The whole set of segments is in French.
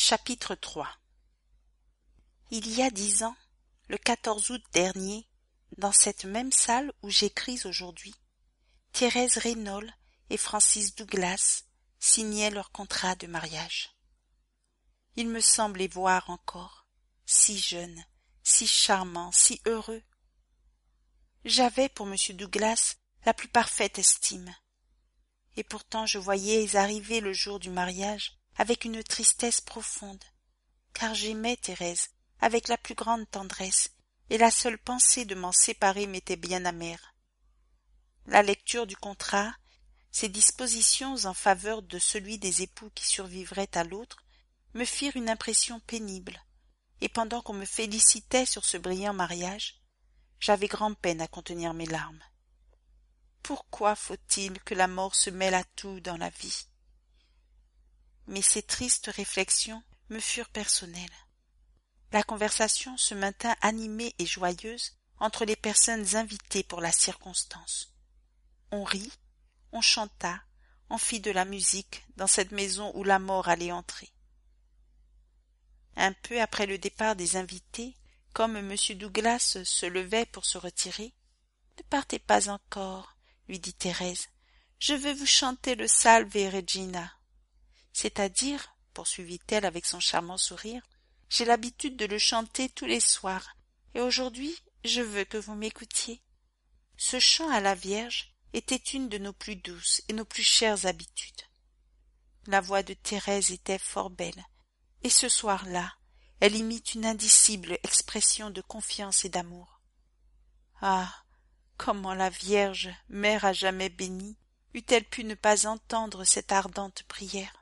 Chapitre 3. Il y a 10 ans, le 14 août dernier, dans cette même salle où j'écris aujourd'hui, Thérèse Reynaud et Francis Douglas signaient leur contrat de mariage. Il me semble les voir encore, si jeunes, si charmants, si heureux. J'avais pour M. Douglas la plus parfaite estime, et pourtant je voyais arriver le jour du mariage avec une tristesse profonde, car j'aimais Thérèse avec la plus grande tendresse, et la seule pensée de m'en séparer m'était bien amère. La lecture du contrat, ses dispositions en faveur de celui des époux qui survivrait à l'autre, me firent une impression pénible, et pendant qu'on me félicitait sur ce brillant mariage, j'avais grand-peine à contenir mes larmes. Pourquoi faut-il que la mort se mêle à tout dans la vie? Mais ces tristes réflexions me furent personnelles. La conversation se maintint animée et joyeuse entre les personnes invitées pour la circonstance. On rit, on chanta, on fit de la musique dans cette maison où la mort allait entrer. Un peu après le départ des invités, comme M. Douglas se levait pour se retirer, « Ne partez pas encore, » lui dit Thérèse, « je veux vous chanter le Salve Regina. » C'est-à-dire, poursuivit-elle avec son charmant sourire, j'ai l'habitude de le chanter tous les soirs, et aujourd'hui je veux que vous m'écoutiez. Ce chant à la Vierge était une de nos plus douces et nos plus chères habitudes. La voix de Thérèse était fort belle, et ce soir-là, elle imite une indicible expression de confiance et d'amour. Ah, comment la Vierge, mère à jamais bénie, eût-elle pu ne pas entendre cette ardente prière?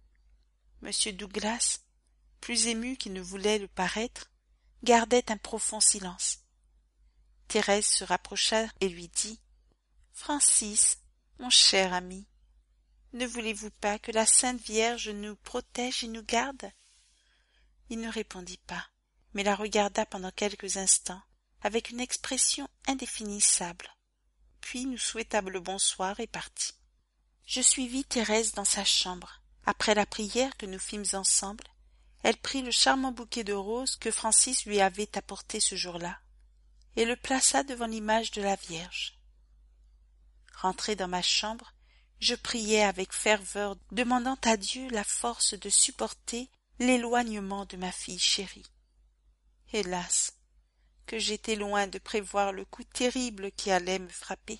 M. Douglas, plus ému qu'il ne voulait le paraître, gardait un profond silence. Thérèse se rapprocha et lui dit « Francis, mon cher ami, ne voulez-vous pas que la Sainte Vierge nous protège et nous garde ?» Il ne répondit pas, mais la regarda pendant quelques instants, avec une expression indéfinissable. Puis nous souhaita le bonsoir et partit. Je suivis Thérèse dans sa chambre. Après la prière que nous fîmes ensemble, elle prit le charmant bouquet de roses que Francis lui avait apporté ce jour-là, et le plaça devant l'image de la Vierge. Rentré dans ma chambre, je priai avec ferveur, demandant à Dieu la force de supporter l'éloignement de ma fille chérie. Hélas, que j'étais loin de prévoir le coup terrible qui allait me frapper.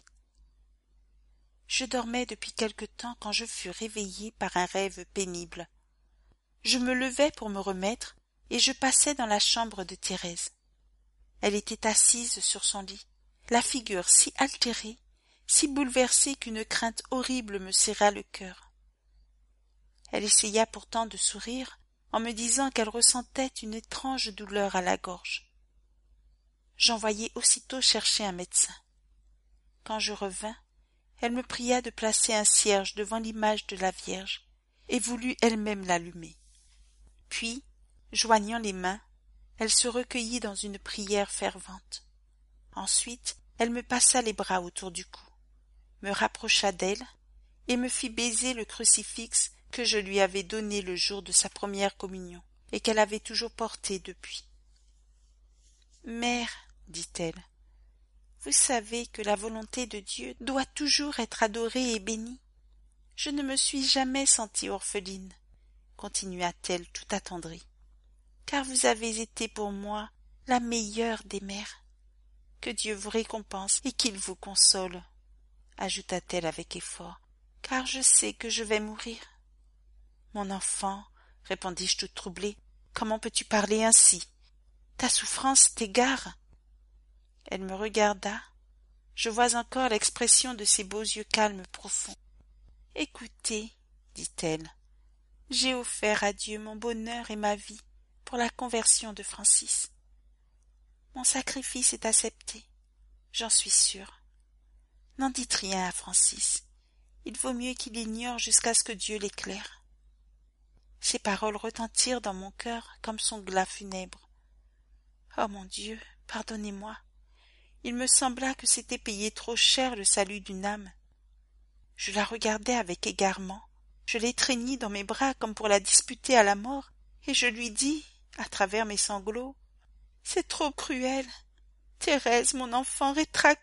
Je dormais depuis quelque temps quand je fus réveillé par un rêve pénible. Je me levai pour me remettre, et je passai dans la chambre de Thérèse. Elle était assise sur son lit, la figure si altérée, si bouleversée qu'une crainte horrible me serra le cœur. Elle essaya pourtant de sourire, en me disant qu'elle ressentait une étrange douleur à la gorge. J'envoyai aussitôt chercher un médecin. Quand je revins, elle me pria de placer un cierge devant l'image de la Vierge, et voulut elle-même l'allumer. Puis, joignant les mains, elle se recueillit dans une prière fervente. Ensuite, elle me passa les bras autour du cou, me rapprocha d'elle, et me fit baiser le crucifix que je lui avais donné le jour de sa première communion, et qu'elle avait toujours porté depuis. « Mère, dit-elle, vous savez que la volonté de Dieu doit toujours être adorée et bénie. Je ne me suis jamais sentie orpheline, continua-t-elle tout attendrie, car vous avez été pour moi la meilleure des mères. Que Dieu vous récompense et qu'il vous console, ajouta-t-elle avec effort, car je sais que je vais mourir. Mon enfant, répondis-je toute troublée, comment peux-tu parler ainsi? Ta souffrance t'égare. Elle me regarda. Je vois encore l'expression de ses beaux yeux calmes profonds. « Écoutez, dit-elle, j'ai offert à Dieu mon bonheur et ma vie pour la conversion de Francis. Mon sacrifice est accepté, j'en suis sûre. N'en dites rien à Francis, il vaut mieux qu'il ignore jusqu'à ce que Dieu l'éclaire. » Ces paroles retentirent dans mon cœur comme son glas funèbre. Oh mon Dieu, pardonnez-moi. Il me sembla que c'était payer trop cher le salut d'une âme. Je la regardai avec égarement, je l'étreignis dans mes bras comme pour la disputer à la mort, et je lui dis, à travers mes sanglots, « C'est trop cruel. Thérèse, mon enfant, rétracte-toi. »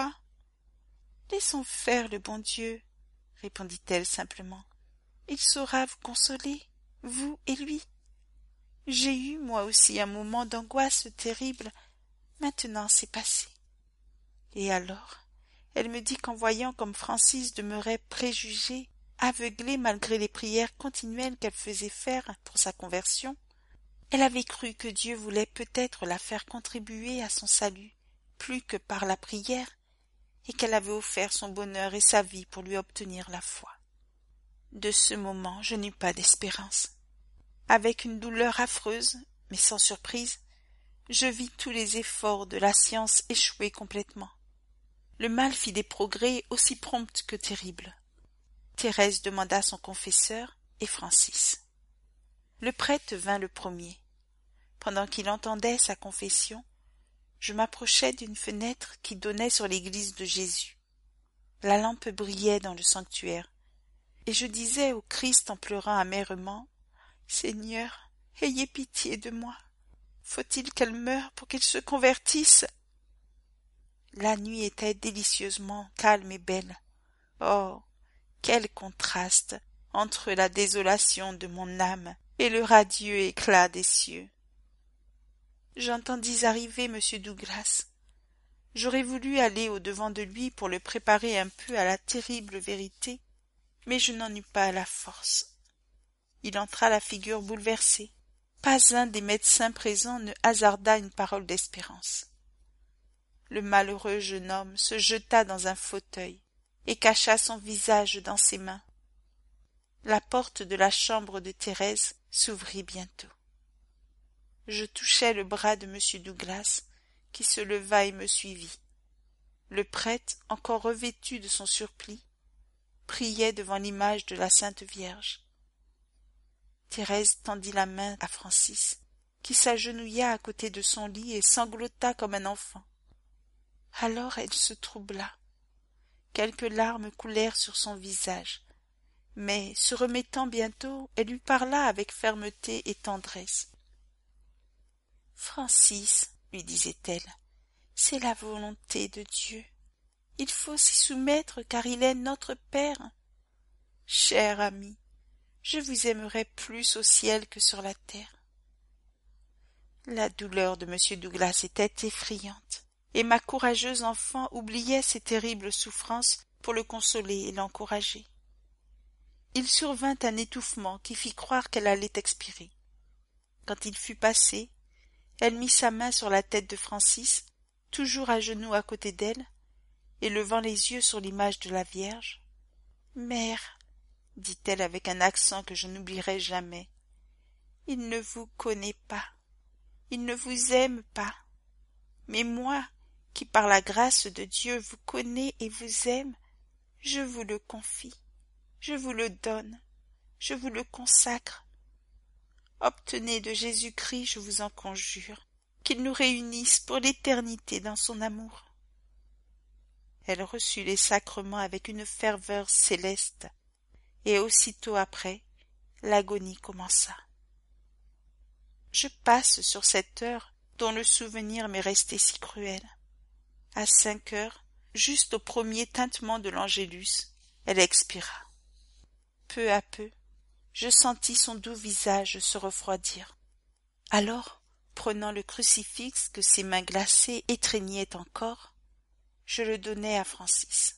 « Laissons faire le bon Dieu, » répondit-elle simplement. « Il saura vous consoler, vous et lui. J'ai eu, moi aussi, un moment d'angoisse terrible. Maintenant, c'est passé. » Et alors, elle me dit qu'en voyant comme Francis demeurait préjugé, aveuglé malgré les prières continuelles qu'elle faisait faire pour sa conversion, elle avait cru que Dieu voulait peut-être la faire contribuer à son salut, plus que par la prière, et qu'elle avait offert son bonheur et sa vie pour lui obtenir la foi. De ce moment, je n'eus pas d'espérance. Avec une douleur affreuse, mais sans surprise, je vis tous les efforts de la science échouer complètement. Le mal fit des progrès aussi prompts que terribles. Thérèse demanda son confesseur et Francis. Le prêtre vint le premier. Pendant qu'il entendait sa confession, je m'approchai d'une fenêtre qui donnait sur l'église de Jésus. La lampe brillait dans le sanctuaire, et je disais au Christ en pleurant amèrement, « Seigneur, ayez pitié de moi. Faut-il qu'elle meure pour qu'il se convertisse ?» La nuit était délicieusement calme et belle. Oh, quel contraste entre la désolation de mon âme et le radieux éclat des cieux. J'entendis arriver M. Douglas. J'aurais voulu aller au-devant de lui pour le préparer un peu à la terrible vérité, mais je n'en eus pas la force. Il entra la figure bouleversée. Pas un des médecins présents ne hasarda une parole d'espérance. Le malheureux jeune homme se jeta dans un fauteuil et cacha son visage dans ses mains. La porte de la chambre de Thérèse s'ouvrit bientôt. Je touchai le bras de M. Douglas, qui se leva et me suivit. Le prêtre, encore revêtu de son surplis, priait devant l'image de la Sainte Vierge. Thérèse tendit la main à Francis, qui s'agenouilla à côté de son lit et sanglota comme un enfant. Alors elle se troubla. Quelques larmes coulèrent sur son visage, mais, se remettant bientôt, elle lui parla avec fermeté et tendresse. « Francis, lui disait-elle, c'est la volonté de Dieu. Il faut s'y soumettre car il est notre Père. Cher ami, je vous aimerai plus au ciel que sur la terre. » La douleur de M. Douglas était effrayante, et ma courageuse enfant oubliait ses terribles souffrances pour le consoler et l'encourager. Il survint un étouffement qui fit croire qu'elle allait expirer. Quand il fut passé, elle mit sa main sur la tête de Francis, toujours à genoux à côté d'elle, et levant les yeux sur l'image de la Vierge. « Mère, dit-elle avec un accent que je n'oublierai jamais, il ne vous connaît pas, il ne vous aime pas, mais moi, qui par la grâce de Dieu vous connais et vous aime, je vous le confie, je vous le donne, je vous le consacre. Obtenez de Jésus-Christ, je vous en conjure, qu'il nous réunisse pour l'éternité dans son amour. » Elle reçut les sacrements avec une ferveur céleste, et aussitôt après, l'agonie commença. Je passe sur cette heure dont le souvenir m'est resté si cruel. À 5 heures, juste au premier tintement de l'Angélus, elle expira. Peu à peu, je sentis son doux visage se refroidir. Alors, prenant le crucifix que ses mains glacées étreignaient encore, je le donnai à Francis.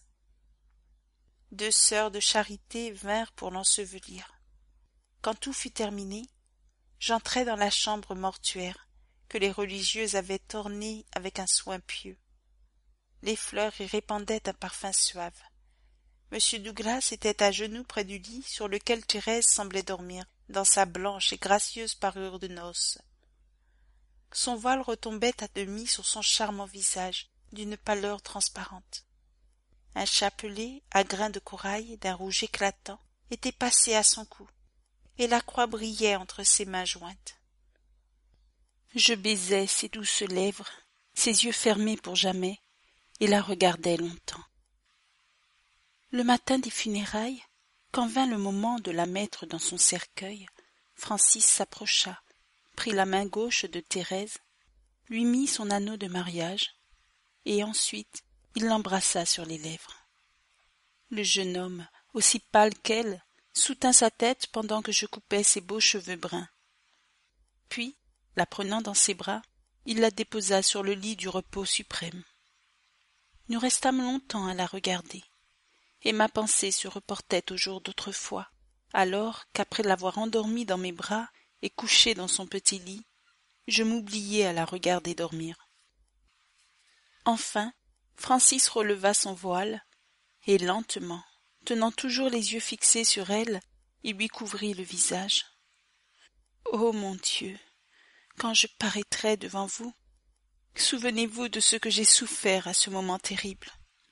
2 sœurs de charité vinrent pour l'ensevelir. Quand tout fut terminé, j'entrai dans la chambre mortuaire que les religieuses avaient ornée avec un soin pieux. Les fleurs y répandaient un parfum suave. M. Douglas était à genoux près du lit sur lequel Thérèse semblait dormir, dans sa blanche et gracieuse parure de noces. Son voile retombait à demi sur son charmant visage, d'une pâleur transparente. Un chapelet à grains de corail d'un rouge éclatant était passé à son cou, et la croix brillait entre ses mains jointes. Je baisai ses douces lèvres, ses yeux fermés pour jamais, et la regardai longtemps. Le matin des funérailles, quand vint le moment de la mettre dans son cercueil, Francis s'approcha, prit la main gauche de Thérèse, lui mit son anneau de mariage, et ensuite il l'embrassa sur les lèvres. Le jeune homme, aussi pâle qu'elle, soutint sa tête pendant que je coupais ses beaux cheveux bruns. Puis, la prenant dans ses bras, il la déposa sur le lit du repos suprême. Nous restâmes longtemps à la regarder, et ma pensée se reportait au jour d'autrefois, alors qu'après l'avoir endormie dans mes bras et couchée dans son petit lit, je m'oubliais à la regarder dormir. Enfin, Francis releva son voile, et lentement, tenant toujours les yeux fixés sur elle, il lui couvrit le visage. « Ô mon Dieu, quand je paraîtrai devant vous, souvenez-vous de ce que j'ai souffert à ce moment terrible. »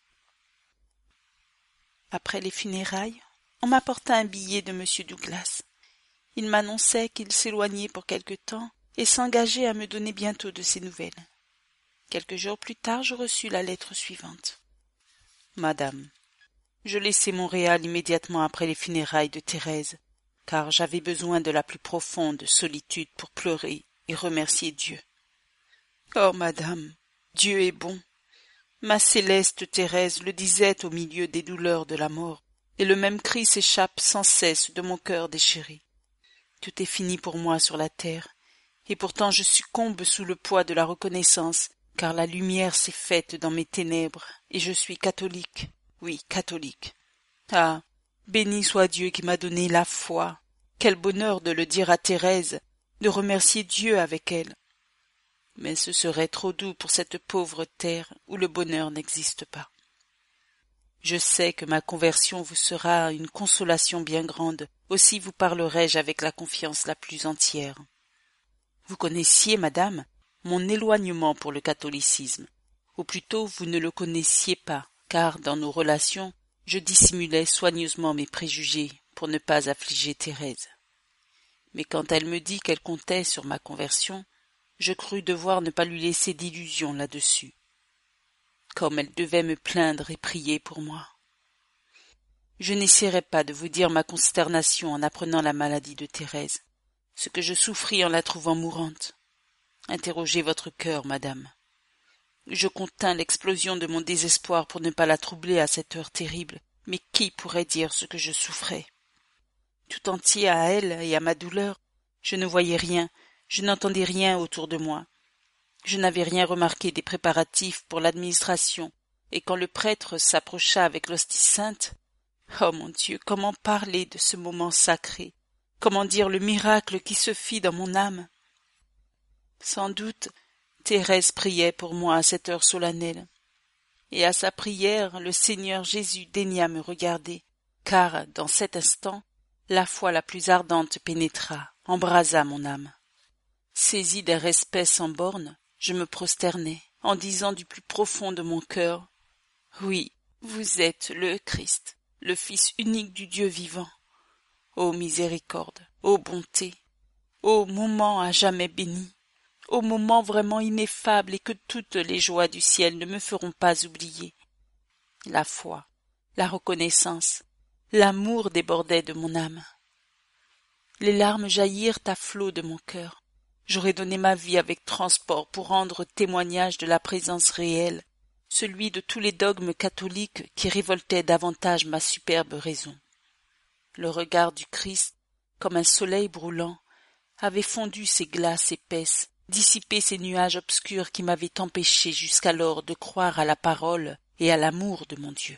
Après les funérailles, on m'apporta un billet de M. Douglas. Il m'annonçait qu'il s'éloignait pour quelque temps et s'engageait à me donner bientôt de ses nouvelles. Quelques jours plus tard, je reçus la lettre suivante. « Madame, je laissai Montréal immédiatement après les funérailles de Thérèse, car j'avais besoin de la plus profonde solitude pour pleurer et remercier Dieu. Oh, madame, Dieu est bon. Ma céleste Thérèse le disait au milieu des douleurs de la mort, et le même cri s'échappe sans cesse de mon cœur déchiré. Tout est fini pour moi sur la terre, et pourtant je succombe sous le poids de la reconnaissance, car la lumière s'est faite dans mes ténèbres, et je suis catholique, oui, catholique. Ah, béni soit Dieu qui m'a donné la foi. Quel bonheur de le dire à Thérèse, de remercier Dieu avec elle. Mais ce serait trop doux pour cette pauvre terre où le bonheur n'existe pas. Je sais que ma conversion vous sera une consolation bien grande, aussi vous parlerai-je avec la confiance la plus entière. Vous connaissiez, madame, mon éloignement pour le catholicisme, ou plutôt vous ne le connaissiez pas, car dans nos relations, je dissimulais soigneusement mes préjugés pour ne pas affliger Thérèse. Mais quand elle me dit qu'elle comptait sur ma conversion, je crus devoir ne pas lui laisser d'illusions là-dessus. Comme elle devait me plaindre et prier pour moi. Je n'essaierai pas de vous dire ma consternation en apprenant la maladie de Thérèse, ce que je souffris en la trouvant mourante. Interrogez votre cœur, madame. Je contins l'explosion de mon désespoir pour ne pas la troubler à cette heure terrible, mais qui pourrait dire ce que je souffrais? Tout entier à elle et à ma douleur, je ne voyais rien, je n'entendais rien autour de moi. Je n'avais rien remarqué des préparatifs pour l'administration, et quand le prêtre s'approcha avec l'hostie sainte, oh mon Dieu, comment parler de ce moment sacré? Comment dire le miracle qui se fit dans mon âme? Sans doute, Thérèse priait pour moi à cette heure solennelle, et à sa prière le Seigneur Jésus daigna me regarder, car, dans cet instant, la foi la plus ardente pénétra, embrasa mon âme. Saisi d'un respect sans bornes, je me prosternai, en disant du plus profond de mon cœur, « Oui, vous êtes le Christ, le Fils unique du Dieu vivant. Ô miséricorde, ô bonté, ô moment à jamais béni, ô moment vraiment ineffable et que toutes les joies du ciel ne me feront pas oublier. » La foi, la reconnaissance, l'amour débordaient de mon âme. Les larmes jaillirent à flots de mon cœur. J'aurais donné ma vie avec transport pour rendre témoignage de la présence réelle, celui de tous les dogmes catholiques qui révoltaient davantage ma superbe raison. Le regard du Christ, comme un soleil brûlant, avait fondu ces glaces épaisses, dissipé ces nuages obscurs qui m'avaient empêché jusqu'alors de croire à la parole et à l'amour de mon Dieu.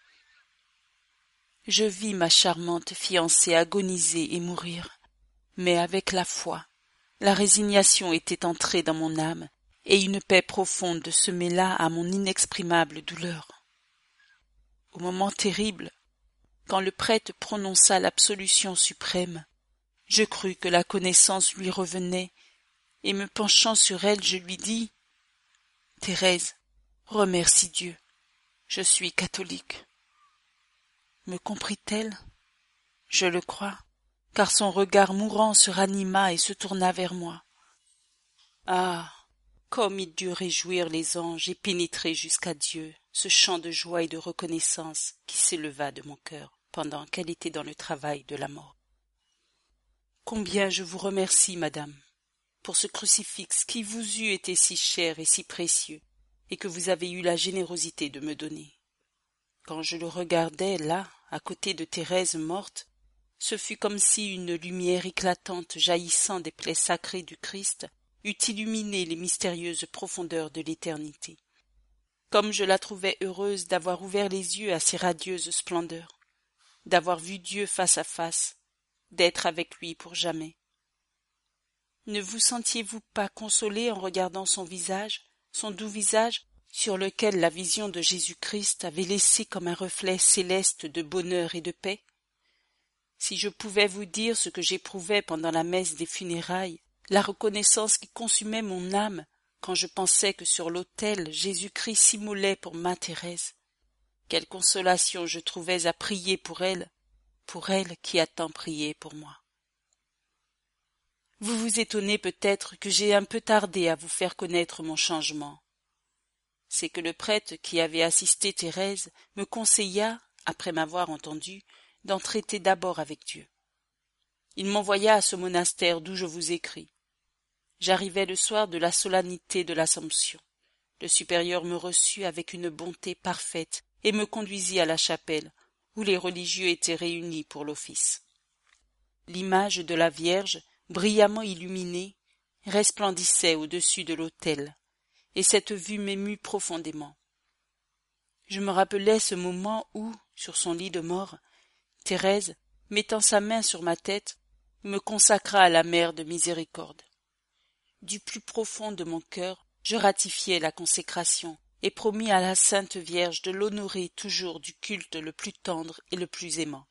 Je vis ma charmante fiancée agoniser et mourir, mais avec la foi, la résignation était entrée dans mon âme, et une paix profonde se mêla à mon inexprimable douleur. Au moment terrible, quand le prêtre prononça l'absolution suprême, je crus que la connaissance lui revenait, et me penchant sur elle, je lui dis « Thérèse, remercie Dieu, je suis catholique. » Me comprit-elle? Je le crois, car son regard mourant se ranima et se tourna vers moi. Ah, comme il dut réjouir les anges et pénétrer jusqu'à Dieu ce chant de joie et de reconnaissance qui s'éleva de mon cœur pendant qu'elle était dans le travail de la mort. Combien je vous remercie, madame, pour ce crucifix qui vous eût été si cher et si précieux, et que vous avez eu la générosité de me donner. Quand je le regardai là, à côté de Thérèse morte, ce fut comme si une lumière éclatante jaillissant des plaies sacrées du Christ eût illuminé les mystérieuses profondeurs de l'éternité. Comme je la trouvais heureuse d'avoir ouvert les yeux à ces radieuses splendeurs, d'avoir vu Dieu face à face, d'être avec lui pour jamais. Ne vous sentiez-vous pas consolé en regardant son visage, son doux visage, sur lequel la vision de Jésus-Christ avait laissé comme un reflet céleste de bonheur et de paix? Si je pouvais vous dire ce que j'éprouvais pendant la messe des funérailles, la reconnaissance qui consumait mon âme quand je pensais que sur l'autel Jésus-Christ s'immolait pour ma Thérèse, quelle consolation je trouvais à prier pour elle qui a tant prié pour moi. Vous vous étonnez peut-être que j'ai un peu tardé à vous faire connaître mon changement. C'est que le prêtre qui avait assisté Thérèse me conseilla, après m'avoir entendu, d'en traiter d'abord avec Dieu. Il m'envoya à ce monastère d'où je vous écris. J'arrivai le soir de la solennité de l'Assomption. Le supérieur me reçut avec une bonté parfaite et me conduisit à la chapelle, où les religieux étaient réunis pour l'office. L'image de la Vierge, brillamment illuminée, resplendissait au-dessus de l'autel, et cette vue m'émut profondément. Je me rappelai ce moment où, sur son lit de mort, Thérèse, mettant sa main sur ma tête, me consacra à la mère de miséricorde. Du plus profond de mon cœur, je ratifiai la consécration et promis à la Sainte Vierge de l'honorer toujours du culte le plus tendre et le plus aimant.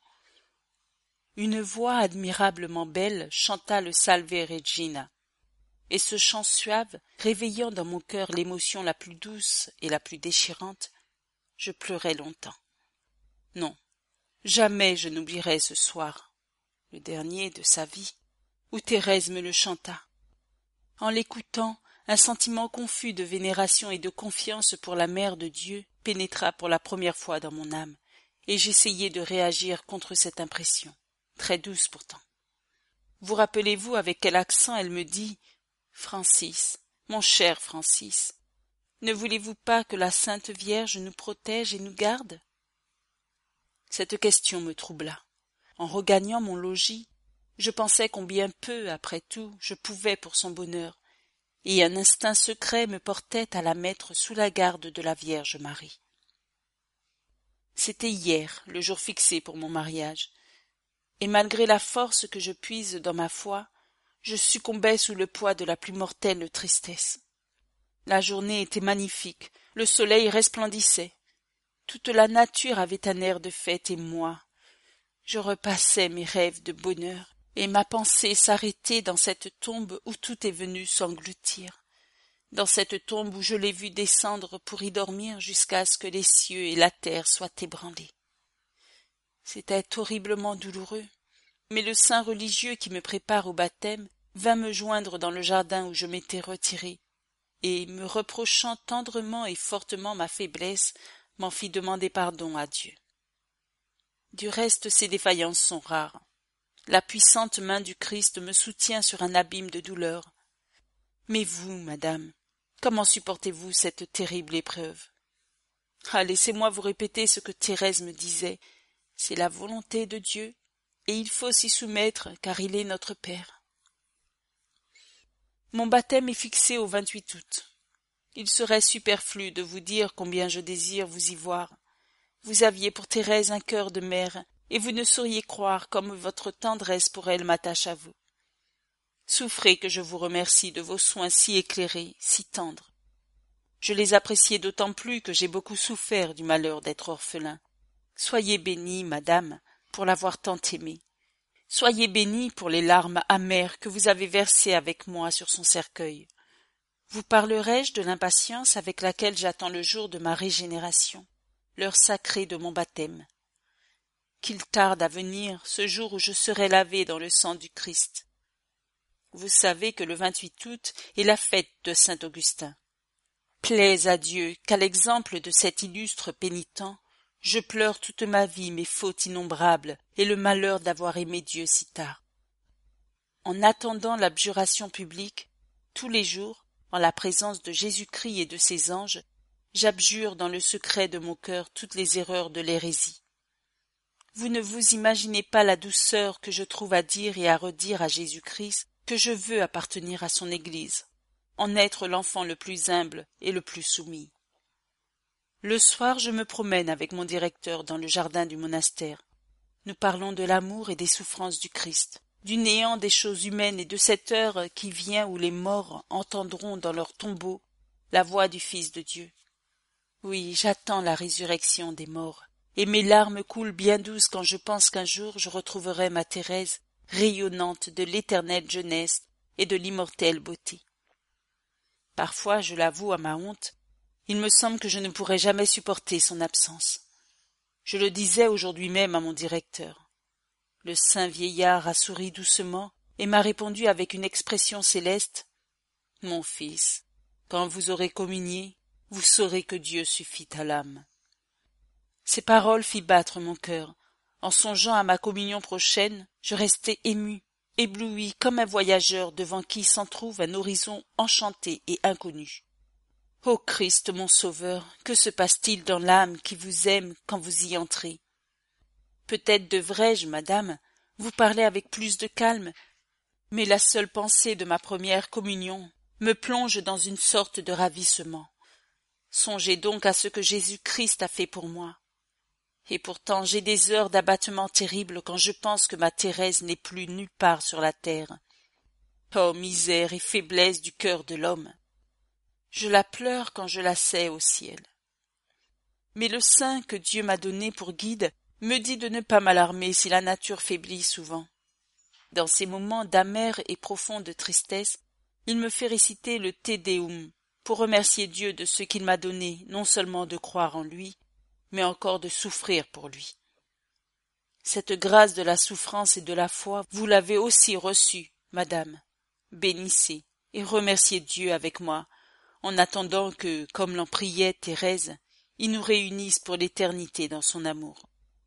Une voix admirablement belle chanta le Salve Regina, et ce chant suave, réveillant dans mon cœur l'émotion la plus douce et la plus déchirante, je pleurai longtemps. Non, jamais je n'oublierai ce soir, le dernier de sa vie, où Thérèse me le chanta. En l'écoutant, un sentiment confus de vénération et de confiance pour la Mère de Dieu pénétra pour la première fois dans mon âme, et j'essayai de réagir contre cette impression, très douce pourtant. Vous rappelez-vous avec quel accent elle me dit « Francis, mon cher Francis, ne voulez-vous pas que la Sainte Vierge nous protège et nous garde ?» Cette question me troubla. En regagnant mon logis, je pensais combien peu, après tout, je pouvais pour son bonheur, et un instinct secret me portait à la mettre sous la garde de la Vierge Marie. C'était hier, le jour fixé pour mon mariage, et malgré la force que je puise dans ma foi, je succombais sous le poids de la plus mortelle tristesse. La journée était magnifique, le soleil resplendissait, toute la nature avait un air de fête, et moi, je repassais mes rêves de bonheur, et ma pensée s'arrêtait dans cette tombe où tout est venu s'engloutir, dans cette tombe où je l'ai vu descendre pour y dormir jusqu'à ce que les cieux et la terre soient ébranlés. C'était horriblement douloureux, mais le saint religieux qui me prépare au baptême vint me joindre dans le jardin où je m'étais retiré, et, me reprochant tendrement et fortement ma faiblesse, m'en fit demander pardon à Dieu. Du reste, ces défaillances sont rares. La puissante main du Christ me soutient sur un abîme de douleur. Mais vous, madame, comment supportez-vous cette terrible épreuve? Ah, laissez-moi vous répéter ce que Thérèse me disait. C'est la volonté de Dieu, et il faut s'y soumettre, car il est notre Père. Mon baptême est fixé au 28 août. Il serait superflu de vous dire combien je désire vous y voir. Vous aviez pour Thérèse un cœur de mère, et vous ne sauriez croire comme votre tendresse pour elle m'attache à vous. Souffrez que je vous remercie de vos soins si éclairés, si tendres. Je les appréciais d'autant plus que j'ai beaucoup souffert du malheur d'être orphelin. Soyez bénie, madame, pour l'avoir tant aimé. Soyez bénie pour les larmes amères que vous avez versées avec moi sur son cercueil. Vous parlerai-je de l'impatience avec laquelle j'attends le jour de ma régénération, l'heure sacrée de mon baptême? Qu'il tarde à venir, ce jour où je serai lavé dans le sang du Christ. Vous savez que le 28 août est la fête de saint Augustin. Plaise à Dieu qu'à l'exemple de cet illustre pénitent, je pleure toute ma vie mes fautes innombrables et le malheur d'avoir aimé Dieu si tard. en attendant l'abjuration publique, tous les jours, en la présence de Jésus-Christ et de ses anges, j'abjure dans le secret de mon cœur toutes les erreurs de l'hérésie. Vous ne vous imaginez pas la douceur que je trouve à dire et à redire à Jésus-Christ que je veux appartenir à son Église, en être l'enfant le plus humble et le plus soumis. Le soir, je me promène avec mon directeur dans le jardin du monastère. Nous parlons de l'amour et des souffrances du Christ, du néant des choses humaines et de cette heure qui vient où les morts entendront dans leur tombeau la voix du Fils de Dieu. Oui, j'attends la résurrection des morts, et mes larmes coulent bien douces quand je pense qu'un jour je retrouverai ma Thérèse, rayonnante de l'éternelle jeunesse et de l'immortelle beauté. Parfois, je l'avoue à ma honte, il me semble que je ne pourrai jamais supporter son absence. Je le disais aujourd'hui même à mon directeur. Le saint vieillard a souri doucement et m'a répondu avec une expression céleste. « Mon fils, quand vous aurez communié, vous saurez que Dieu suffit à l'âme. » Ces paroles firent battre mon cœur. En songeant à ma communion prochaine, je restai ému, ébloui comme un voyageur devant qui s'entr'ouvre un horizon enchanté et inconnu. Ô Christ mon Sauveur, que se passe-t-il dans l'âme qui vous aime quand vous y entrez? Peut-être devrais-je, madame, vous parler avec plus de calme, mais la seule pensée de ma première communion me plonge dans une sorte de ravissement. Songez donc à ce que Jésus-Christ a fait pour moi. Et pourtant j'ai des heures d'abattement terribles quand je pense que ma Thérèse n'est plus nulle part sur la terre. Oh misère et faiblesse du cœur de l'homme! Je la pleure quand je la sais au ciel. Mais le saint que Dieu m'a donné pour guide me dit de ne pas m'alarmer si la nature faiblit souvent. Dans ces moments d'amère et profonde tristesse, il me fait réciter le Te Deum pour remercier Dieu de ce qu'il m'a donné, non seulement de croire en lui, mais encore de souffrir pour lui. Cette grâce de la souffrance et de la foi, vous l'avez aussi reçue, madame. Bénissez et remerciez Dieu avec moi, en attendant que, comme l'en priait Thérèse, il nous réunisse pour l'éternité dans son amour.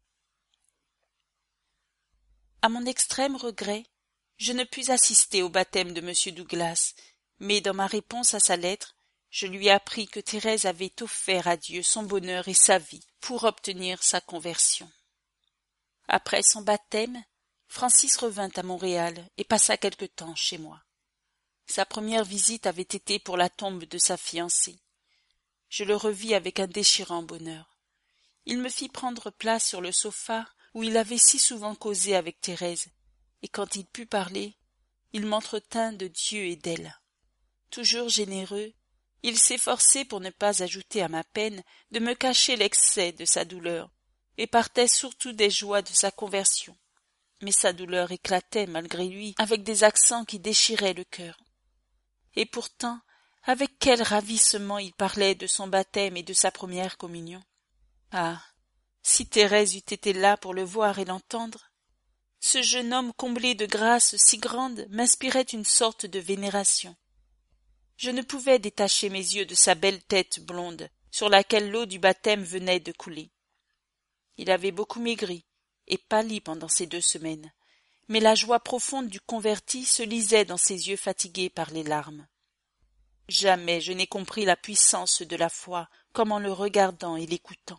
À mon extrême regret, je ne pus assister au baptême de M. Douglas, mais dans ma réponse à sa lettre, je lui appris que Thérèse avait offert à Dieu son bonheur et sa vie pour obtenir sa conversion. Après son baptême, Francis revint à Montréal et passa quelque temps chez moi. Sa première visite avait été pour la tombe de sa fiancée. Je le revis avec un déchirant bonheur. Il me fit prendre place sur le sofa où il avait si souvent causé avec Thérèse, et quand il put parler, il m'entretint de Dieu et d'elle. Toujours généreux, il s'efforçait pour ne pas ajouter à ma peine de me cacher l'excès de sa douleur, et partait surtout des joies de sa conversion. Mais sa douleur éclatait malgré lui avec des accents qui déchiraient le cœur. Et pourtant, avec quel ravissement il parlait de son baptême et de sa première communion. Ah, si Thérèse eût été là pour le voir et l'entendre! Ce jeune homme comblé de grâces si grandes m'inspirait une sorte de vénération. Je ne pouvais détacher mes yeux de sa belle tête blonde, sur laquelle l'eau du baptême venait de couler. Il avait beaucoup maigri et pâli pendant ces 2 semaines, mais la joie profonde du converti se lisait dans ses yeux fatigués par les larmes. Jamais je n'ai compris la puissance de la foi comme en le regardant et l'écoutant.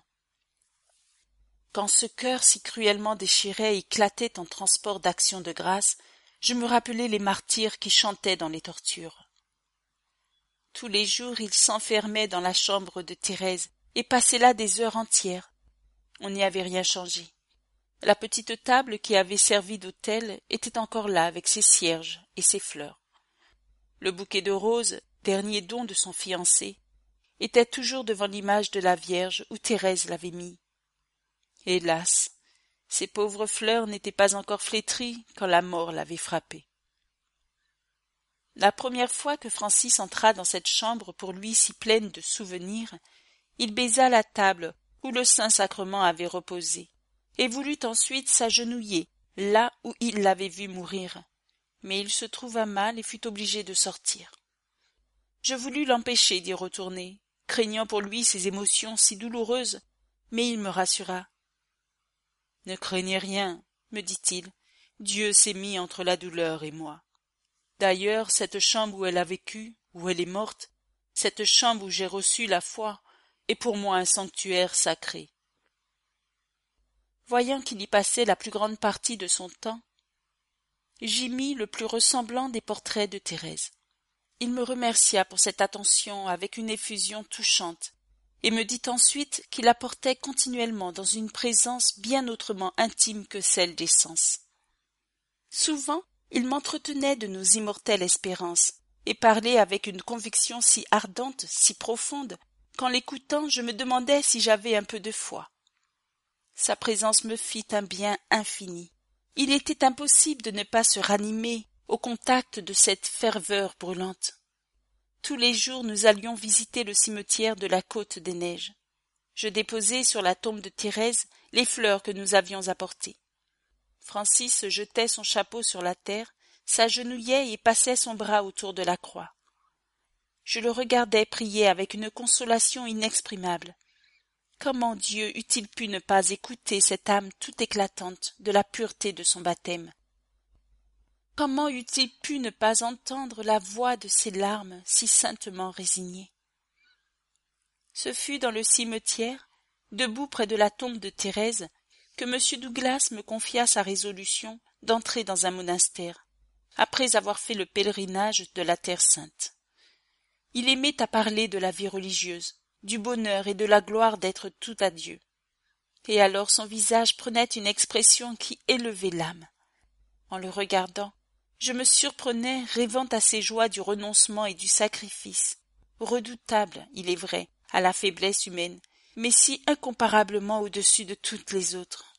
Quand ce cœur si cruellement déchiré éclatait en transport d'action de grâce, je me rappelais les martyrs qui chantaient dans les tortures. Tous les jours il s'enfermait dans la chambre de Thérèse et passait là des heures entières. On n'y avait rien changé. La petite table qui avait servi d'autel était encore là avec ses cierges et ses fleurs. Le bouquet de roses, dernier don de son fiancé, était toujours devant l'image de la Vierge où Thérèse l'avait mis. Hélas, ces pauvres fleurs n'étaient pas encore flétries quand la mort l'avait frappée. La première fois que Francis entra dans cette chambre pour lui si pleine de souvenirs, il baisa la table où le Saint-Sacrement avait reposé, et voulut ensuite s'agenouiller là où il l'avait vu mourir, mais il se trouva mal et fut obligé de sortir. Je voulus l'empêcher d'y retourner, craignant pour lui ces émotions si douloureuses, mais il me rassura. « Ne craignez rien, me dit-il, Dieu s'est mis entre la douleur et moi. D'ailleurs, cette chambre où elle a vécu, où elle est morte, cette chambre où j'ai reçu la foi, est pour moi un sanctuaire sacré. Voyant qu'il y passait la plus grande partie de son temps, j'y mis le plus ressemblant des portraits de Thérèse. Il me remercia pour cette attention avec une effusion touchante, et me dit ensuite qu'il la portait continuellement dans une présence bien autrement intime que celle des sens. Souvent, il m'entretenait de nos immortelles espérances, et parlait avec une conviction si ardente, si profonde, qu'en l'écoutant je me demandais si j'avais un peu de foi. Sa présence me fit un bien infini. Il était impossible de ne pas se ranimer au contact de cette ferveur brûlante. Tous les jours nous allions visiter le cimetière de la Côte des Neiges. Je déposai sur la tombe de Thérèse les fleurs que nous avions apportées. Francis jetait son chapeau sur la terre, s'agenouillait et passait son bras autour de la croix. Je le regardais prier avec une consolation inexprimable. Comment Dieu eût-il pu ne pas écouter cette âme tout éclatante de la pureté de son baptême? Comment eût-il pu ne pas entendre la voix de ses larmes si saintement résignées? Ce fut dans le cimetière, debout près de la tombe de Thérèse, que M. Douglas me confia sa résolution d'entrer dans un monastère, après avoir fait le pèlerinage de la Terre Sainte. Il aimait à parler de la vie religieuse, du bonheur et de la gloire d'être tout à Dieu. Et alors son visage prenait une expression qui élevait l'âme. En le regardant, je me surprenais rêvant à ces joies du renoncement et du sacrifice, redoutables, il est vrai, à la faiblesse humaine, mais si incomparablement au-dessus de toutes les autres.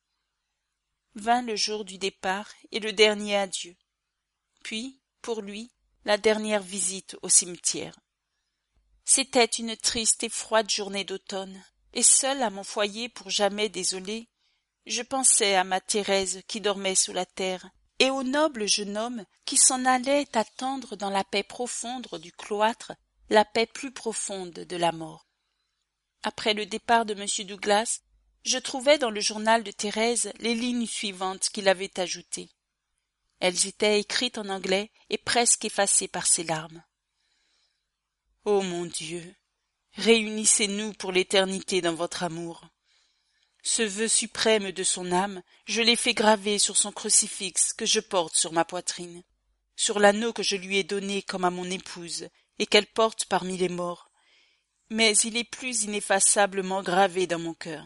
Vint le jour du départ et le dernier adieu. Puis, pour lui, la dernière visite au cimetière. C'était une triste et froide journée d'automne, et seul à mon foyer pour jamais désolé, je pensais à ma Thérèse qui dormait sous la terre, et au noble jeune homme qui s'en allait attendre dans la paix profonde du cloître, la paix plus profonde de la mort. Après le départ de M. Douglas, je trouvai dans le journal de Thérèse les lignes suivantes qu'il avait ajoutées. Elles étaient écrites en anglais et presque effacées par ses larmes. « Ô mon Dieu, réunissez-nous pour l'éternité dans votre amour. Ce vœu suprême de son âme, je l'ai fait graver sur son crucifix que je porte sur ma poitrine, sur l'anneau que je lui ai donné comme à mon épouse et qu'elle porte parmi les morts, mais il est plus ineffaçablement gravé dans mon cœur.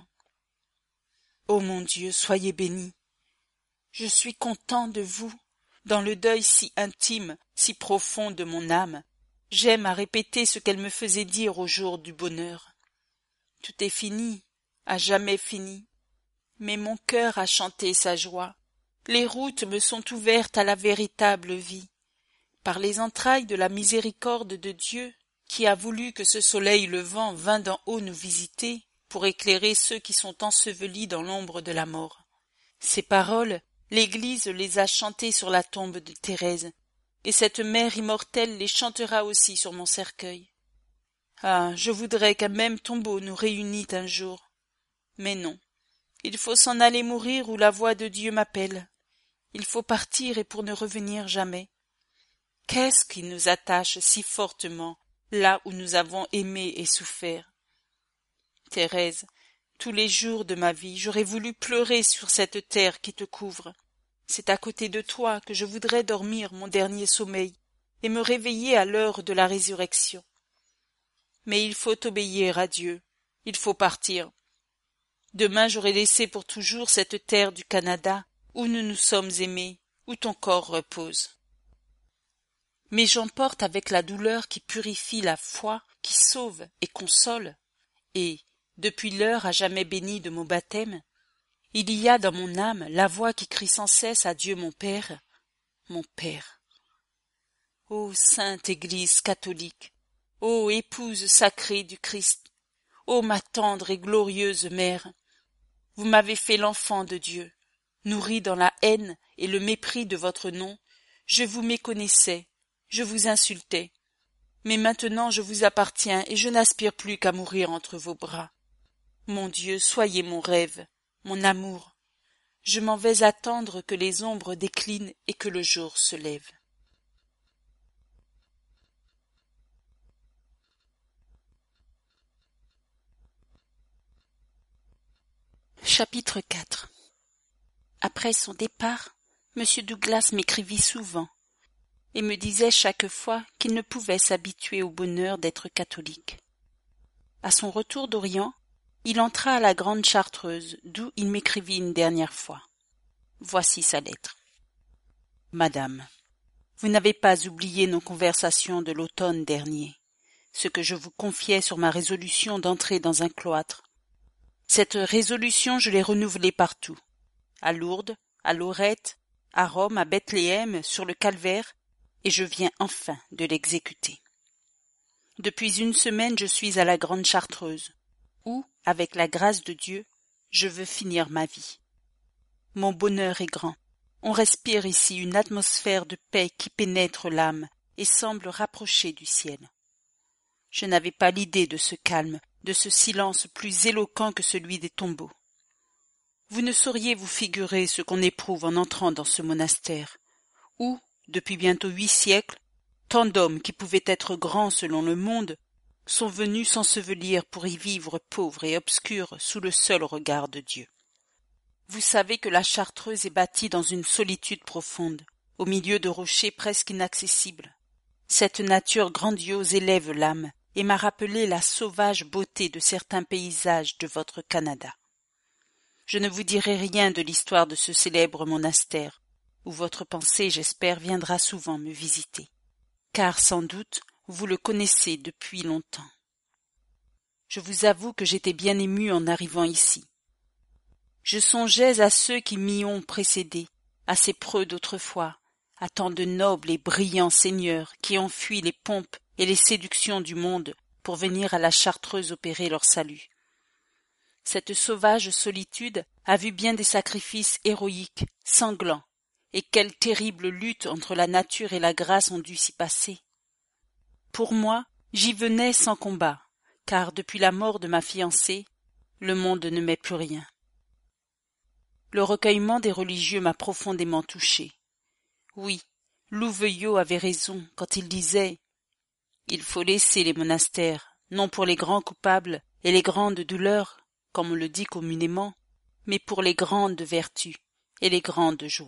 Ô mon Dieu, soyez béni. Je suis content de vous, dans le deuil si intime, si profond de mon âme. J'aime à répéter ce qu'elle me faisait dire au jour du bonheur. Tout est fini, à jamais fini, mais mon cœur a chanté sa joie. Les routes me sont ouvertes à la véritable vie. Par les entrailles de la miséricorde de Dieu, qui a voulu que ce soleil levant vînt d'en haut nous visiter, pour éclairer ceux qui sont ensevelis dans l'ombre de la mort. Ces paroles, l'Église les a chantées sur la tombe de Thérèse, et cette mère immortelle les chantera aussi sur mon cercueil. Ah, je voudrais qu'un même tombeau nous réunît un jour. Mais non, il faut s'en aller mourir où la voix de Dieu m'appelle. Il faut partir et pour ne revenir jamais. Qu'est-ce qui nous attache si fortement là où nous avons aimé et souffert? Thérèse, tous les jours de ma vie, j'aurais voulu pleurer sur cette terre qui te couvre. C'est à côté de toi que je voudrais dormir mon dernier sommeil et me réveiller à l'heure de la résurrection. Mais il faut obéir à Dieu, il faut partir. Demain j'aurai laissé pour toujours cette terre du Canada où nous nous sommes aimés, où ton corps repose. Mais j'emporte avec la douleur qui purifie la foi, qui sauve et console, et, depuis l'heure à jamais bénie de mon baptême, il y a dans mon âme la voix qui crie sans cesse à Dieu mon Père, mon Père. Ô sainte Église catholique, ô épouse sacrée du Christ, ô ma tendre et glorieuse mère, vous m'avez fait l'enfant de Dieu, nourri dans la haine et le mépris de votre nom, je vous méconnaissais, je vous insultais, mais maintenant je vous appartiens et je n'aspire plus qu'à mourir entre vos bras. Mon Dieu, soyez mon rêve, mon amour. Je m'en vais attendre que les ombres déclinent et que le jour se lève. Chapitre 4. Après son départ, M. Douglas m'écrivit souvent et me disait chaque fois qu'il ne pouvait s'habituer au bonheur d'être catholique. À son retour d'Orient, il entra à la Grande Chartreuse, d'où il m'écrivit une dernière fois. Voici sa lettre. Madame, vous n'avez pas oublié nos conversations de l'automne dernier, ce que je vous confiais sur ma résolution d'entrer dans un cloître. Cette résolution, je l'ai renouvelée partout, à Lourdes, à Lorette, à Rome, à Bethléem, sur le calvaire, et je viens enfin de l'exécuter. Depuis une semaine, je suis à la Grande Chartreuse, où, avec la grâce de Dieu, je veux finir ma vie. Mon bonheur est grand. On respire ici une atmosphère de paix qui pénètre l'âme et semble rapprocher du ciel. Je n'avais pas l'idée de ce calme, de ce silence plus éloquent que celui des tombeaux. Vous ne sauriez vous figurer ce qu'on éprouve en entrant dans ce monastère, où, depuis bientôt 8 siècles, tant d'hommes qui pouvaient être grands selon le monde sont venus s'ensevelir pour y vivre pauvres et obscurs sous le seul regard de Dieu. Vous savez que la Chartreuse est bâtie dans une solitude profonde, au milieu de rochers presque inaccessibles. Cette nature grandiose élève l'âme et m'a rappelé la sauvage beauté de certains paysages de votre Canada. Je ne vous dirai rien de l'histoire de ce célèbre monastère, où votre pensée, j'espère, viendra souvent me visiter, car sans doute vous le connaissez depuis longtemps. Je vous avoue que j'étais bien ému en arrivant ici. Je songeais à ceux qui m'y ont précédé, à ces preux d'autrefois, à tant de nobles et brillants seigneurs qui ont fui les pompes et les séductions du monde pour venir à la Chartreuse opérer leur salut. Cette sauvage solitude a vu bien des sacrifices héroïques, sanglants, et quelle terrible lutte entre la nature et la grâce ont dû s'y passer. Pour moi, j'y venais sans combat, car depuis la mort de ma fiancée, le monde ne m'est plus rien. Le recueillement des religieux m'a profondément touché. Oui, Louveillot avait raison quand il disait « Il faut laisser les monastères, non pour les grands coupables et les grandes douleurs, comme on le dit communément, mais pour les grandes vertus et les grandes joies. »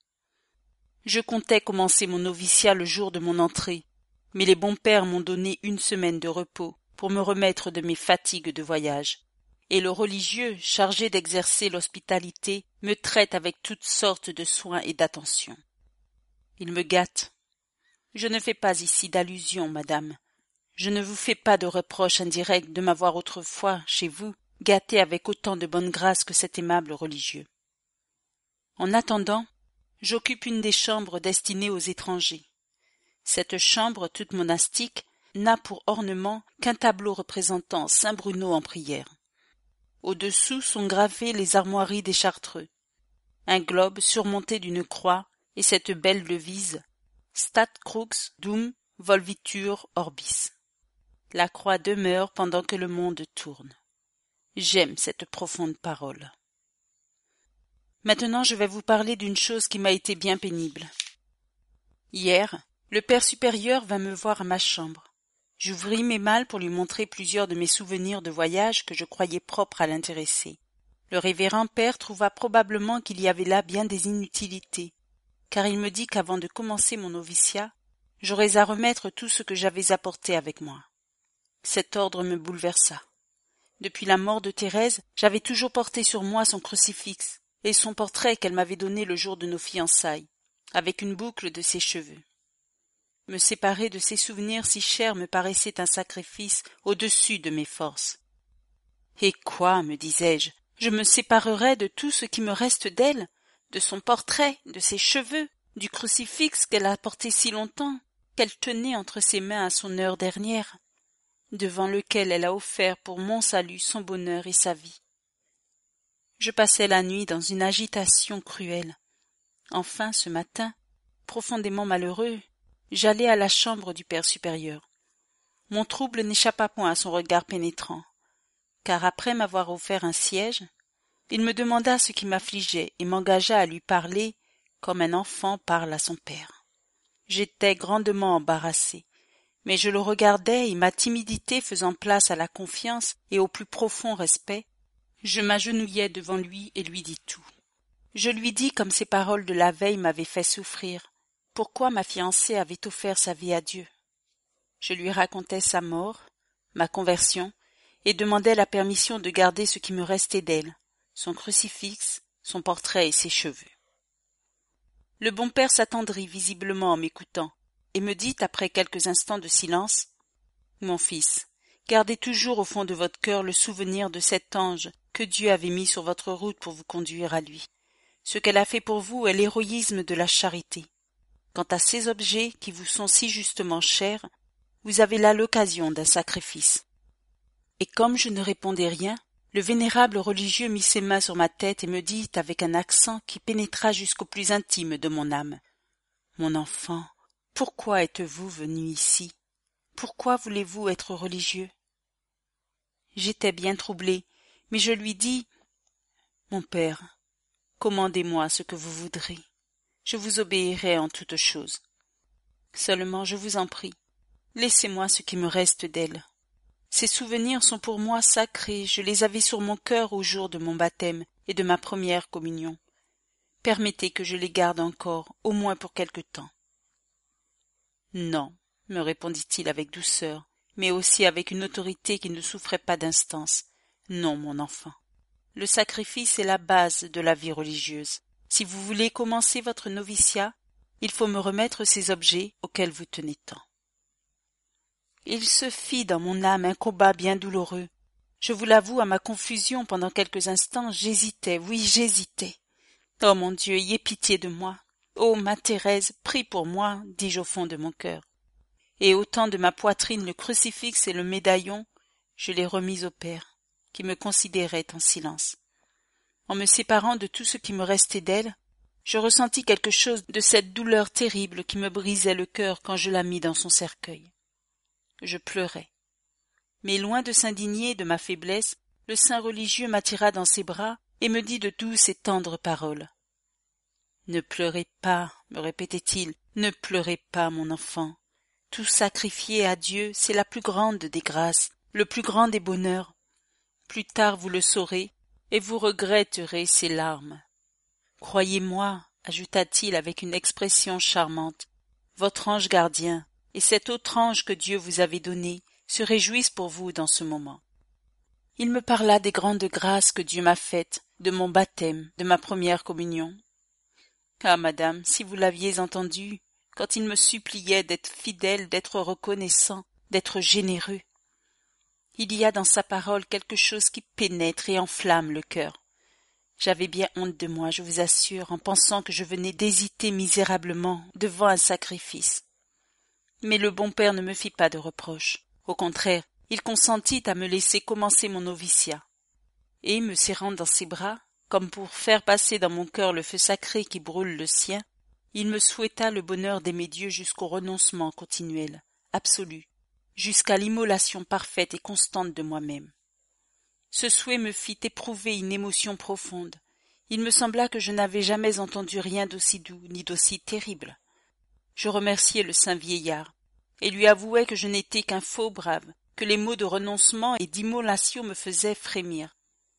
Je comptais commencer mon noviciat le jour de mon entrée, mais les bons pères m'ont donné 1 semaine de repos pour me remettre de mes fatigues de voyage, et le religieux, chargé d'exercer l'hospitalité, me traite avec toutes sortes de soins et d'attention. Il me gâte. Je ne fais pas ici d'allusion, madame. Je ne vous fais pas de reproche indirect de m'avoir autrefois, chez vous, gâté avec autant de bonne grâce que cet aimable religieux. En attendant, j'occupe une des chambres destinées aux étrangers. Cette chambre, toute monastique, n'a pour ornement qu'un tableau représentant saint Bruno en prière. Au-dessous sont gravées les armoiries des Chartreux, un globe surmonté d'une croix et cette belle devise « Stat crux dum volvitur orbis ». La croix demeure pendant que le monde tourne. J'aime cette profonde parole. Maintenant, je vais vous parler d'une chose qui m'a été bien pénible. Hier, le père supérieur vint me voir à ma chambre. J'ouvris mes malles pour lui montrer plusieurs de mes souvenirs de voyage que je croyais propres à l'intéresser. Le révérend père trouva probablement qu'il y avait là bien des inutilités, car il me dit qu'avant de commencer mon noviciat, j'aurais à remettre tout ce que j'avais apporté avec moi. Cet ordre me bouleversa. Depuis la mort de Thérèse, j'avais toujours porté sur moi son crucifix et son portrait qu'elle m'avait donné le jour de nos fiançailles, avec une boucle de ses cheveux. Me séparer de ces souvenirs si chers me paraissait un sacrifice au-dessus de mes forces. Et quoi, me disais-je, je me séparerais de tout ce qui me reste d'elle, de son portrait, de ses cheveux, du crucifix qu'elle a porté si longtemps, qu'elle tenait entre ses mains à son heure dernière, devant lequel elle a offert pour mon salut son bonheur et sa vie. Je passais la nuit dans une agitation cruelle. Enfin, ce matin, profondément malheureux, j'allai à la chambre du père supérieur. Mon trouble n'échappa point à son regard pénétrant, car après m'avoir offert un siège, il me demanda ce qui m'affligeait et m'engagea à lui parler comme un enfant parle à son père. J'étais grandement embarrassé, mais je le regardais et ma timidité faisant place à la confiance et au plus profond respect, Je m'agenouillai devant lui et lui dis tout. Je lui dis comme ces paroles de la veille m'avaient fait souffrir, pourquoi ma fiancée avait offert sa vie à Dieu. Je lui racontai sa mort, ma conversion, et demandai la permission de garder ce qui me restait d'elle, son crucifix, son portrait et ses cheveux. Le bon père s'attendrit visiblement en m'écoutant, et me dit après quelques instants de silence, « Mon fils, gardez toujours au fond de votre cœur le souvenir de cet ange que Dieu avait mis sur votre route pour vous conduire à lui. Ce qu'elle a fait pour vous est l'héroïsme de la charité. Quant à ces objets qui vous sont si justement chers, vous avez là l'occasion d'un sacrifice. » Et comme je ne répondais rien, le vénérable religieux mit ses mains sur ma tête et me dit avec un accent qui pénétra jusqu'au plus intime de mon âme, « Mon enfant, pourquoi êtes-vous venu ici? Pourquoi voulez-vous être religieux ?» J'étais bien troublé, mais je lui dis, « Mon père, commandez-moi ce que vous voudrez. Je vous obéirai en toutes choses. Seulement, je vous en prie, laissez-moi ce qui me reste d'elle. Ces souvenirs sont pour moi sacrés, je les avais sur mon cœur au jour de mon baptême et de ma première communion. Permettez que je les garde encore, au moins pour quelque temps. » « Non, » me répondit-il avec douceur, mais aussi avec une autorité qui ne souffrait pas d'instance. « Non, mon enfant. Le sacrifice est la base de la vie religieuse. Si vous voulez commencer votre noviciat, il faut me remettre ces objets auxquels vous tenez tant. » Il se fit dans mon âme un combat bien douloureux. Je vous l'avoue, à ma confusion, pendant quelques instants, j'hésitais, oui, j'hésitais. « Oh mon Dieu, ayez pitié de moi. Oh, ma Thérèse, prie pour moi, dis-je au fond de mon cœur. » Et ôtant de ma poitrine le crucifix et le médaillon, je les remis au Père, qui me considérait en silence. En me séparant de tout ce qui me restait d'elle, je ressentis quelque chose de cette douleur terrible qui me brisait le cœur quand je la mis dans son cercueil. Je pleurais. Mais loin de s'indigner de ma faiblesse, le saint religieux m'attira dans ses bras et me dit de douces et tendres paroles. « Ne pleurez pas, me répétait-il, ne pleurez pas, mon enfant. Tout sacrifier à Dieu, c'est la plus grande des grâces, le plus grand des bonheurs. Plus tard vous le saurez, et vous regretterez ces larmes. Croyez-moi, ajouta-t-il avec une expression charmante, votre ange gardien et cet autre ange que Dieu vous avait donné se réjouissent pour vous dans ce moment. » Il me parla des grandes grâces que Dieu m'a faites, de mon baptême, de ma première communion. Ah, madame, si vous l'aviez entendu, quand il me suppliait d'être fidèle, d'être reconnaissant, d'être généreux. Il y a dans sa parole quelque chose qui pénètre et enflamme le cœur. J'avais bien honte de moi, je vous assure, en pensant que je venais d'hésiter misérablement devant un sacrifice. Mais le bon père ne me fit pas de reproches. Au contraire, il consentit à me laisser commencer mon noviciat. Et, me serrant dans ses bras, comme pour faire passer dans mon cœur le feu sacré qui brûle le sien, il me souhaita le bonheur d'aimer Dieu jusqu'au renoncement continuel, absolu, jusqu'à l'immolation parfaite et constante de moi-même. Ce souhait me fit éprouver une émotion profonde. Il me sembla que je n'avais jamais entendu rien d'aussi doux ni d'aussi terrible. Je remerciai le saint vieillard, et lui avouai que je n'étais qu'un faux brave, que les mots de renoncement et d'immolation me faisaient frémir.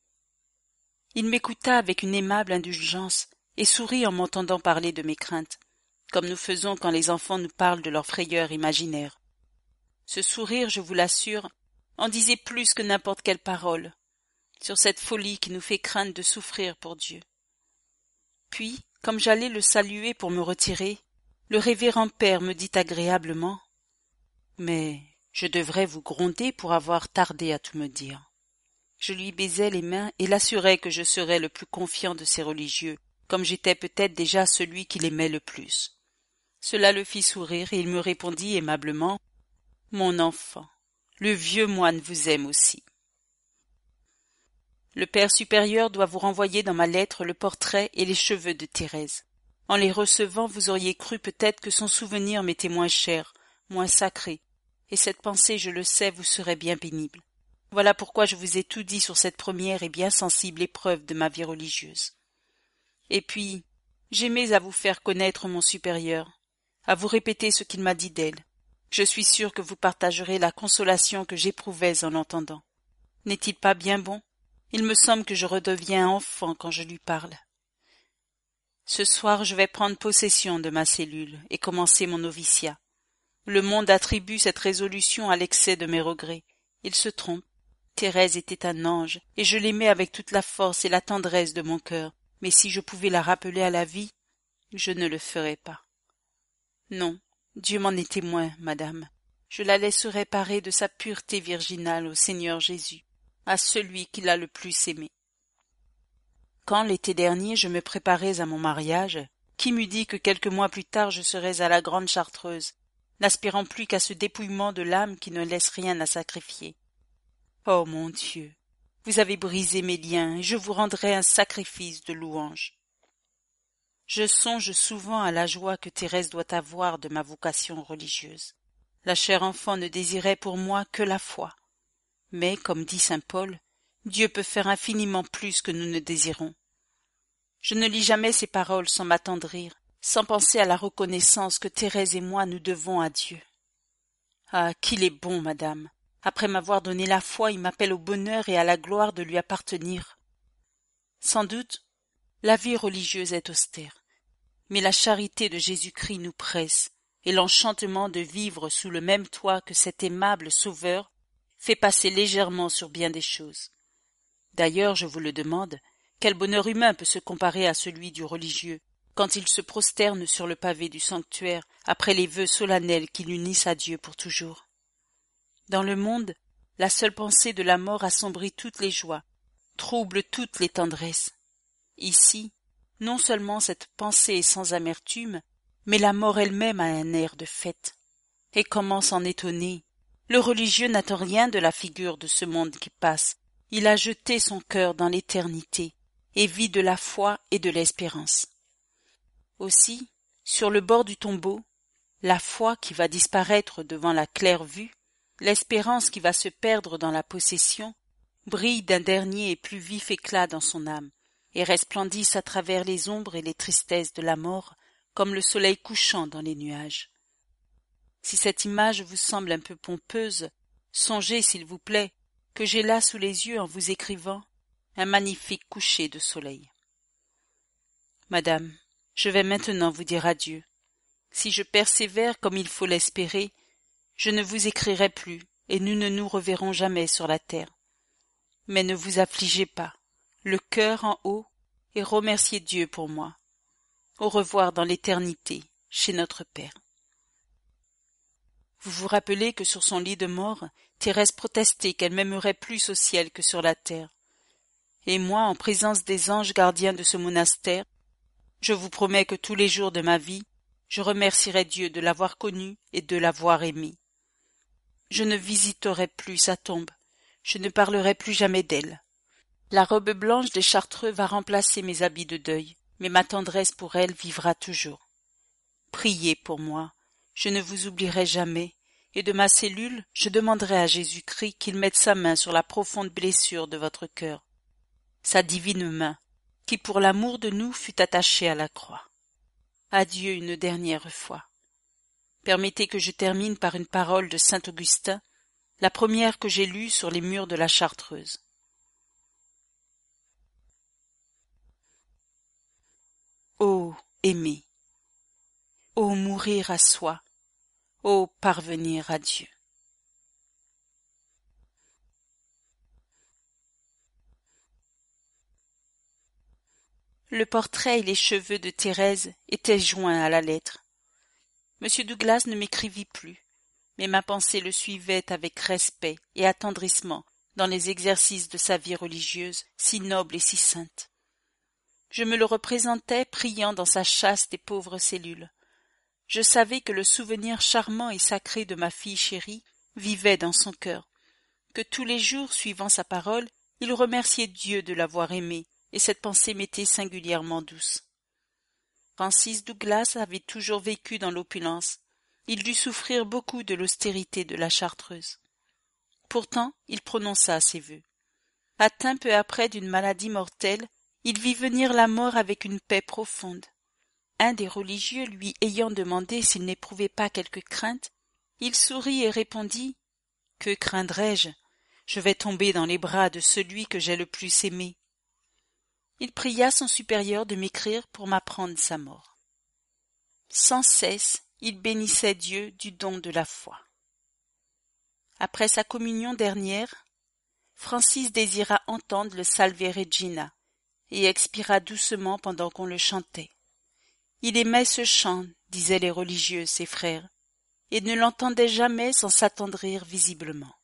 Il m'écouta avec une aimable indulgence et sourit en m'entendant parler de mes craintes, comme nous faisons quand les enfants nous parlent de leurs frayeurs imaginaires. Ce sourire, je vous l'assure, en disait plus que n'importe quelle parole, sur cette folie qui nous fait craindre de souffrir pour Dieu. Puis, comme j'allais le saluer pour me retirer, le révérend père me dit agréablement « Mais je devrais vous gronder pour avoir tardé à tout me dire. » Je lui baisai les mains et l'assurai que je serais le plus confiant de ces religieux, comme j'étais peut-être déjà celui qu'il aimait le plus. Cela le fit sourire et il me répondit aimablement « Mon enfant, le vieux moine vous aime aussi. » Le père supérieur doit vous renvoyer dans ma lettre le portrait et les cheveux de Thérèse. En les recevant, vous auriez cru peut-être que son souvenir m'était moins cher, moins sacré, et cette pensée, je le sais, vous serait bien pénible. Voilà pourquoi je vous ai tout dit sur cette première et bien sensible épreuve de ma vie religieuse. Et puis, j'aimais à vous faire connaître mon supérieur, à vous répéter ce qu'il m'a dit d'elle. Je suis sûr que vous partagerez la consolation que j'éprouvais en l'entendant. N'est-il pas bien bon? Il me semble que je redeviens enfant quand je lui parle. Ce soir, je vais prendre possession de ma cellule et commencer mon noviciat. Le monde attribue cette résolution à l'excès de mes regrets. Il se trompe. Thérèse était un ange, et je l'aimais avec toute la force et la tendresse de mon cœur, mais si je pouvais la rappeler à la vie, je ne le ferais pas. Non, Dieu m'en est témoin, madame. Je la laisserai parer de sa pureté virginale au Seigneur Jésus, à celui qui l'a le plus aimée. Quand, l'été dernier, je me préparais à mon mariage, qui m'eût dit que quelques mois plus tard je serais à la Grande Chartreuse, n'aspirant plus qu'à ce dépouillement de l'âme qui ne laisse rien à sacrifier. Oh mon Dieu, vous avez brisé mes liens et je vous rendrai un sacrifice de louange. Je songe souvent à la joie que Thérèse doit avoir de ma vocation religieuse. La chère enfant ne désirait pour moi que la foi. Mais, comme dit saint Paul, Dieu peut faire infiniment plus que nous ne désirons. Je ne lis jamais ces paroles sans m'attendrir, sans penser à la reconnaissance que Thérèse et moi nous devons à Dieu. Ah, qu'il est bon, madame! Après m'avoir donné la foi, il m'appelle au bonheur et à la gloire de lui appartenir. Sans doute, la vie religieuse est austère, mais la charité de Jésus-Christ nous presse, et l'enchantement de vivre sous le même toit que cet aimable Sauveur fait passer légèrement sur bien des choses. D'ailleurs, je vous le demande, quel bonheur humain peut se comparer à celui du religieux, quand il se prosterne sur le pavé du sanctuaire après les vœux solennels qui l'unissent à Dieu pour toujours? Dans le monde, la seule pensée de la mort assombrit toutes les joies, trouble toutes les tendresses. Ici, non seulement cette pensée est sans amertume, mais la mort elle-même a un air de fête. Et comment s'en étonner? Le religieux n'attend rien de la figure de ce monde qui passe. Il a jeté son cœur dans l'éternité et vit de la foi et de l'espérance. Aussi, sur le bord du tombeau, la foi qui va disparaître devant la claire vue, l'espérance qui va se perdre dans la possession, brille d'un dernier et plus vif éclat dans son âme, et resplendissent à travers les ombres et les tristesses de la mort, comme le soleil couchant dans les nuages. Si cette image vous semble un peu pompeuse, songez, s'il vous plaît, que j'ai là sous les yeux, en vous écrivant, un magnifique coucher de soleil. Madame, je vais maintenant vous dire adieu. Si je persévère comme il faut l'espérer, je ne vous écrirai plus, et nous ne nous reverrons jamais sur la terre. Mais ne vous affligez pas, le cœur en haut, et remerciez Dieu pour moi. Au revoir dans l'éternité, chez notre Père. Vous vous rappelez que sur son lit de mort, Thérèse protestait qu'elle m'aimerait plus au ciel que sur la terre. Et moi, en présence des anges gardiens de ce monastère, je vous promets que tous les jours de ma vie, je remercierai Dieu de l'avoir connue et de l'avoir aimée. Je ne visiterai plus sa tombe, je ne parlerai plus jamais d'elle. La robe blanche des Chartreux va remplacer mes habits de deuil, mais ma tendresse pour elle vivra toujours. Priez pour moi, je ne vous oublierai jamais, et de ma cellule, je demanderai à Jésus-Christ qu'il mette sa main sur la profonde blessure de votre cœur, sa divine main, qui pour l'amour de nous fut attachée à la croix. Adieu une dernière fois. Permettez que je termine par une parole de saint Augustin, la première que j'ai lue sur les murs de la Chartreuse. Ô aimer, ô mourir à soi, ô parvenir à Dieu. Le portrait et les cheveux de Thérèse étaient joints à la lettre. M. Douglas ne m'écrivit plus, mais ma pensée le suivait avec respect et attendrissement dans les exercices de sa vie religieuse, si noble et si sainte. Je me le représentais priant dans sa chaste et pauvre cellule. Je savais que le souvenir charmant et sacré de ma fille chérie vivait dans son cœur, que tous les jours, suivant sa parole, il remerciait Dieu de l'avoir aimée, et cette pensée m'était singulièrement douce. Francis Douglas avait toujours vécu dans l'opulence. Il dut souffrir beaucoup de l'austérité de la Chartreuse. Pourtant, il prononça ses vœux. Atteint peu après d'une maladie mortelle, il vit venir la mort avec une paix profonde. Un des religieux lui ayant demandé s'il n'éprouvait pas quelque crainte, il sourit et répondit « Que craindrais-je ? je vais tomber dans les bras de celui que j'ai le plus aimé. Il pria son supérieur de m'écrire pour m'apprendre sa mort. Sans cesse, il bénissait Dieu du don de la foi. Après sa communion dernière, Francis désira entendre le Salve Regina et expira doucement pendant qu'on le chantait. Il aimait ce chant, disaient les religieux, ses frères, et ne l'entendait jamais sans s'attendrir visiblement.